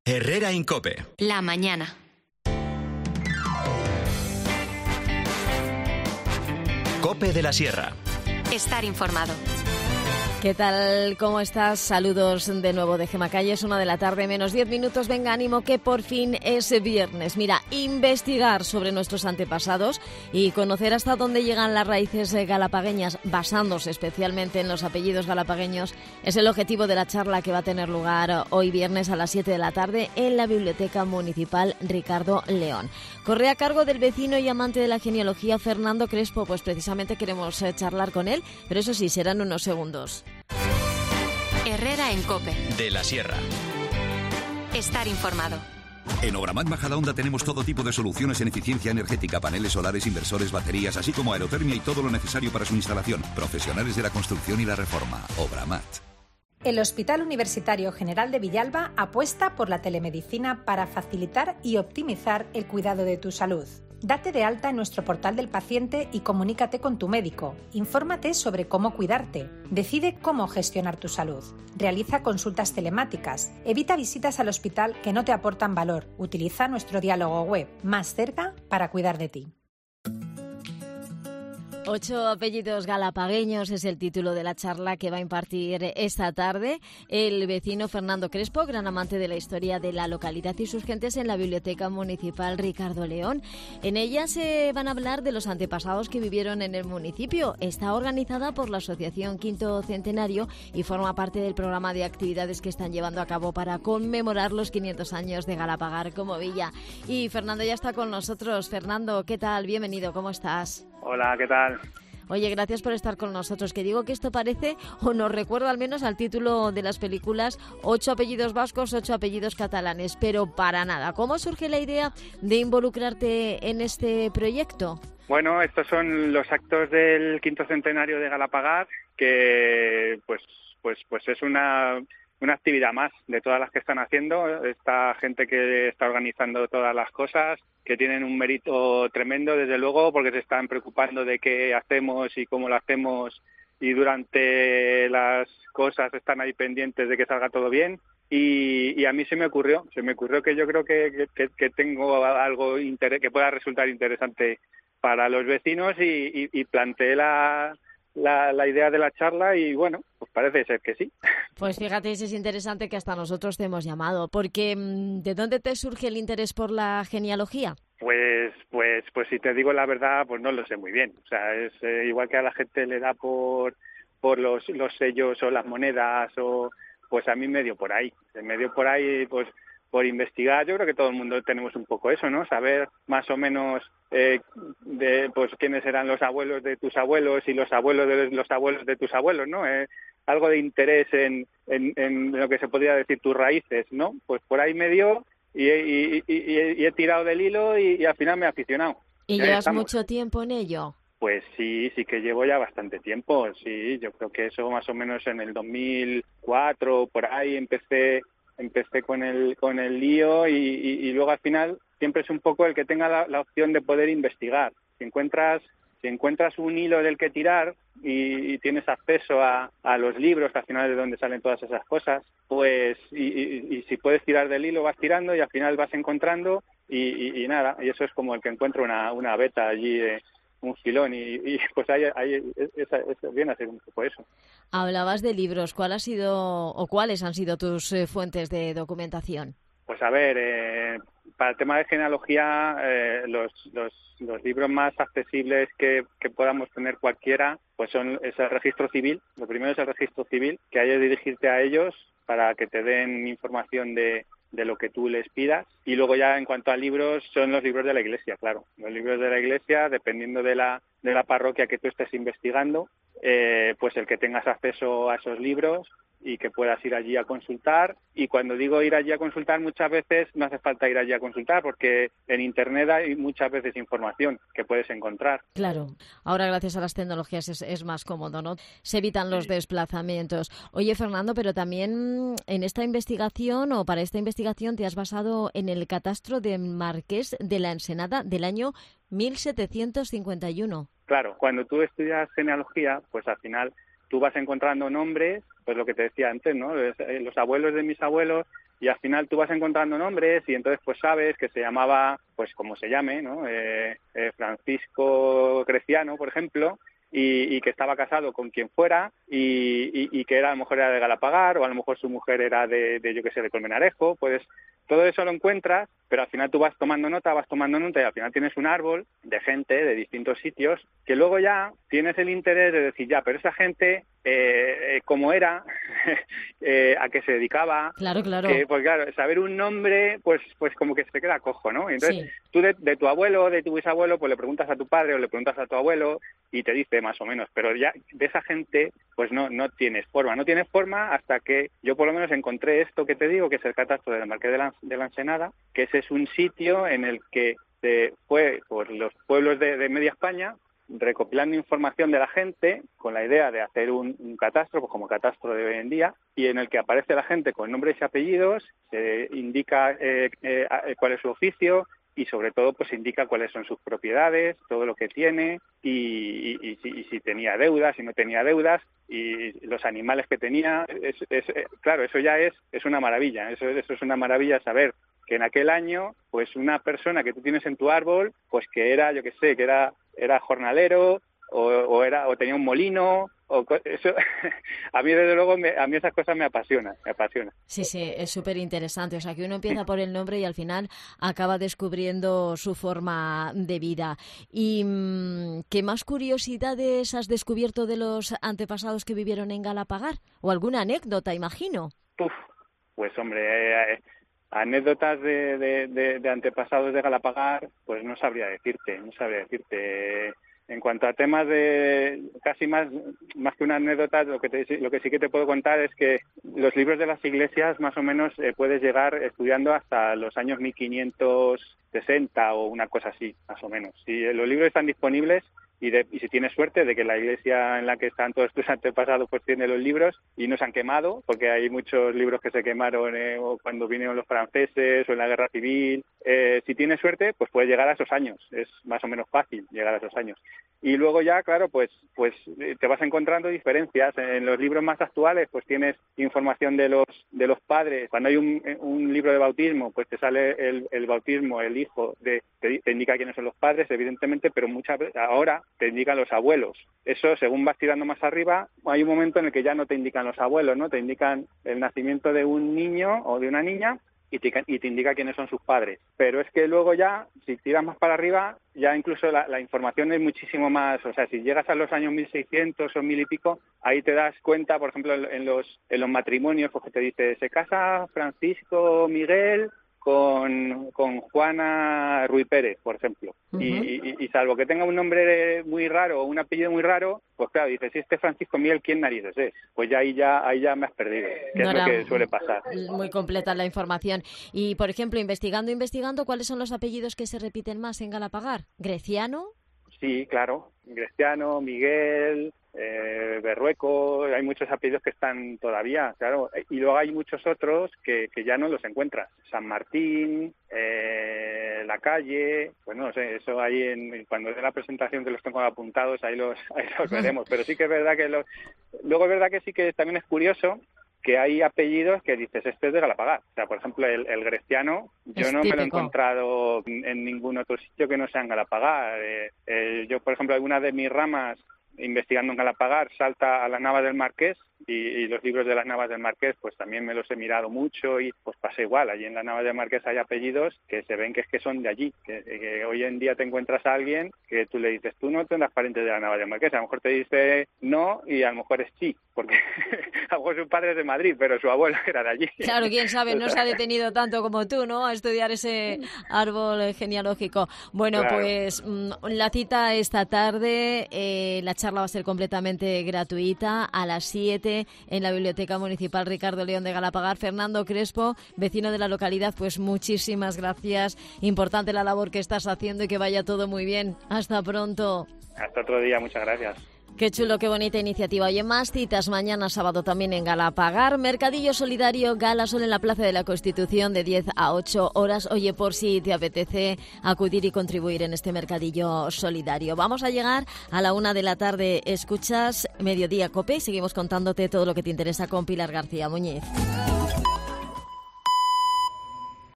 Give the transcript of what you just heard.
Herrera Incope. La mañana. Cope de la Sierra. Estar informado. ¿Qué tal? ¿Cómo estás? Saludos de nuevo de Gema Calle. Es 1 de la tarde, menos 10 minutos. Venga, ánimo que por fin es viernes. Mira, investigar sobre nuestros antepasados y conocer hasta dónde llegan las raíces galapagueñas, basándose especialmente en los apellidos galapagueños, es el objetivo de la charla que va a tener lugar hoy viernes a las 7 de la tarde en la Biblioteca Municipal Ricardo León. Corre a cargo del vecino y amante de la genealogía Fernando Crespo. Pues precisamente queremos charlar con él, pero eso sí, serán unos segundos. Herrera en Cope. De la Sierra. Estar informado. En Obramat Majadahonda tenemos todo tipo de soluciones en eficiencia energética, paneles solares, inversores, baterías, así como aerotermia y todo lo necesario para su instalación. Profesionales de la construcción y la reforma. Obramat. El Hospital Universitario General de Villalba apuesta por la telemedicina para facilitar y optimizar el cuidado de tu salud. Date de alta en nuestro portal del paciente y comunícate con tu médico. Infórmate sobre cómo cuidarte. Decide cómo gestionar tu salud. Realiza consultas telemáticas. Evita visitas al hospital que no te aportan valor. Utiliza nuestro diálogo web. Más cerca para cuidar de ti. 8 apellidos galapagueños es el título de la charla que va a impartir esta tarde el vecino Fernando Crespo, gran amante de la historia de la localidad y sus gentes, en la Biblioteca Municipal Ricardo León. En ella se van a hablar de los antepasados que vivieron en el municipio. Está organizada por la Asociación Quinto Centenario y forma parte del programa de actividades que están llevando a cabo para conmemorar los 500 años de Galapagar como villa. Y Fernando ya está con nosotros. Fernando, ¿qué tal? Bienvenido, ¿cómo estás? Hola, ¿qué tal? Oye, gracias por estar con nosotros. Que digo que esto parece, o nos recuerda al menos al título de las películas, 8 apellidos vascos, 8 apellidos catalanes, pero para nada. ¿Cómo surge la idea de involucrarte en este proyecto? Bueno, estos son los actos del quinto centenario de Galapagar, que pues es una actividad más de todas las que están haciendo. Esta gente que está organizando todas las cosas, que tienen un mérito tremendo, desde luego, porque se están preocupando de qué hacemos y cómo lo hacemos, y durante las cosas están ahí pendientes de que salga todo bien. Y a mí se me ocurrió que yo creo que tengo algo que pueda resultar interesante para los vecinos, y planteé la idea de la charla, y bueno, pues parece ser que sí. Pues fíjate, es interesante que hasta nosotros te hemos llamado, porque ¿de dónde te surge el interés por la genealogía? Pues si te digo la verdad, pues no lo sé muy bien. O sea, es igual que a la gente le da por los sellos o las monedas, o pues a mí me dio por ahí, pues por investigar. Yo creo que todo el mundo tenemos un poco eso, ¿no? Saber más o menos de pues quiénes eran los abuelos de tus abuelos y los abuelos de los abuelos de tus abuelos, ¿no? Algo de interés en lo que se podría decir tus raíces, ¿no? Pues por ahí me dio y he tirado del hilo y al final me he aficionado. ¿Y llevas mucho tiempo en ello? Pues sí que llevo ya bastante tiempo, sí. Yo creo que eso más o menos en el 2004, por ahí empecé con el lío, y luego al final siempre es un poco el que tenga la opción de poder investigar. Si encuentras un hilo del que tirar y tienes acceso a los libros, que al final es de donde salen todas esas cosas, pues y si puedes tirar del hilo, vas tirando y al final vas encontrando, y nada, y eso es como el que encuentra una veta allí, un filón, y pues ahí viene a ser un poco eso. Hablabas de libros. ¿Cuáles han sido tus fuentes de documentación? Pues a ver, para el tema de genealogía, los libros más accesibles que podamos tener cualquiera, pues es el registro civil. Lo primero es el registro civil, que hay que dirigirte a ellos para que te den información de lo que tú les pidas. Y luego ya en cuanto a libros, son los libros de la Iglesia, claro. Los libros de la Iglesia, dependiendo de la parroquia que tú estés investigando, pues el que tengas acceso a esos libros y que puedas ir allí a consultar. Y cuando digo ir allí a consultar, muchas veces no hace falta ir allí a consultar, porque en Internet hay muchas veces información que puedes encontrar. Claro, ahora gracias a las tecnologías es más cómodo, ¿no? Se evitan los desplazamientos. Oye, Fernando, pero también en esta investigación, o para esta investigación, te has basado en el catastro de Marqués de la Ensenada del año 1751. Claro, cuando tú estudias genealogía, pues al final tú vas encontrando nombres, pues lo que te decía antes, ¿no? Los abuelos de mis abuelos y al final tú vas encontrando nombres y entonces pues sabes que se llamaba, pues como se llame, ¿no? Francisco Greciano, por ejemplo, y que estaba casado con quien fuera y que a lo mejor era de Galapagar o a lo mejor su mujer era de yo qué sé, de Colmenarejo, pues todo eso lo encuentras, pero al final tú vas tomando nota y al final tienes un árbol de gente de distintos sitios que luego ya tienes el interés de decir, ya, pero esa gente, cómo era, a qué se dedicaba. Claro. Pues claro, saber un nombre, pues como que se te queda cojo, ¿no? Entonces, tú de tu abuelo, de tu bisabuelo, pues le preguntas a tu padre o le preguntas a tu abuelo y te dice más o menos, pero ya de esa gente, pues no tienes forma. No tienes forma hasta que yo por lo menos encontré esto que te digo, que es el catastro del Marqués de la Ensenada, que ese es un sitio en el que se fue por los pueblos de media España recopilando información de la gente con la idea de hacer un catastro, pues como catastro de hoy en día, y en el que aparece la gente con nombres y apellidos, se indica cuál es su oficio y sobre todo pues indica cuáles son sus propiedades, todo lo que tiene y si tenía deudas, si no tenía deudas y los animales que tenía. Claro, eso ya es una maravilla, eso es una maravilla saber que en aquel año pues una persona que tú tienes en tu árbol pues que era, yo qué sé, que era jornalero o tenía un molino o eso. A mí desde luego a mí esas cosas me apasionan. Sí, es súper interesante, o sea que uno empieza por el nombre y al final acaba descubriendo su forma de vida. ¿Y qué más curiosidades has descubierto de los antepasados que vivieron en Galapagar? ¿O alguna anécdota, imagino? Pues hombre, anécdotas de antepasados de Galapagar, pues no sabría decirte. En cuanto a temas de casi más que una anécdota, lo que sí que te puedo contar es que los libros de las iglesias más o menos puedes llegar estudiando hasta los años 1560 o una cosa así, más o menos. Si los libros están disponibles y si tienes suerte de que la iglesia en la que están todos tus antepasados pues tiene los libros y no se han quemado, porque hay muchos libros que se quemaron o cuando vinieron los franceses o en la guerra civil. Si tienes suerte, pues puedes llegar a esos años. Es más o menos fácil llegar a esos años. Y luego ya, claro, pues te vas encontrando diferencias. En los libros más actuales, pues tienes información de los padres. Cuando hay un libro de bautismo, pues te sale el bautismo, el hijo, te indica quiénes son los padres, evidentemente, pero muchas veces ahora te indican los abuelos. Eso, según vas tirando más arriba, hay un momento en el que ya no te indican los abuelos, ¿no? Te indican el nacimiento de un niño o de una niña y te indica quiénes son sus padres. Pero es que luego ya, si tiras más para arriba, ya incluso la información es muchísimo más. O sea, si llegas a los años 1600 o 1000 y pico, ahí te das cuenta, por ejemplo, en los matrimonios, porque te dice, se casa Francisco Miguel con Juana Ruiz Pérez, por ejemplo. Uh-huh. Y salvo que tenga un nombre muy raro o un apellido muy raro, pues claro, dices, si este Francisco Miguel, ¿quién narices es? Pues ya ahí ya me has perdido, que no es lo que suele pasar. Muy completa la información. Y, por ejemplo, investigando, ¿cuáles son los apellidos que se repiten más en Galapagar? ¿Greciano? Sí, claro. Greciano, Miguel, Berrueco, hay muchos apellidos que están todavía, claro, y luego hay muchos otros que ya no los encuentras. San Martín, La Calle, pues no sé, eso ahí cuando dé la presentación que los tengo apuntados, ahí los veremos, pero sí que es verdad que luego es verdad que sí que también es curioso que hay apellidos que dices, este es de Galapagar. O sea, por ejemplo, el Greciano, yo no me lo he encontrado en ningún otro sitio que no sea en Galapagar. Yo, por ejemplo, alguna de mis ramas, investigando en Galapagar, salta a las Navas del Marqués, y los libros de las Navas del Marqués, pues también me los he mirado mucho y pues pasa igual. Allí en las Navas del Marqués hay apellidos que se ven que es que son de allí, que hoy en día te encuentras a alguien que tú le dices, tú no tendrás parientes de las Navas del Marqués, a lo mejor te dice no y a lo mejor es sí, porque a lo mejor su padre es de Madrid, pero su abuelo era de allí. Claro, quién sabe, no se ha detenido tanto como tú, ¿no?, a estudiar ese árbol genealógico. Bueno, claro. Pues la cita esta tarde, la charla va a ser completamente gratuita a las 7 en la Biblioteca Municipal Ricardo León de Galapagar. Fernando Crespo, vecino de la localidad, pues muchísimas gracias. Importante la labor que estás haciendo y que vaya todo muy bien. Hasta pronto. Hasta otro día, muchas gracias. Qué chulo, qué bonita iniciativa. Oye, más citas mañana sábado también en Galapagar. Mercadillo solidario Galasol en la Plaza de la Constitución de 10 a 8 horas. Oye, por si te apetece acudir y contribuir en este mercadillo solidario. Vamos a llegar a la 1 de la tarde. Escuchas Mediodía COPE y seguimos contándote todo lo que te interesa con Pilar García Muñiz.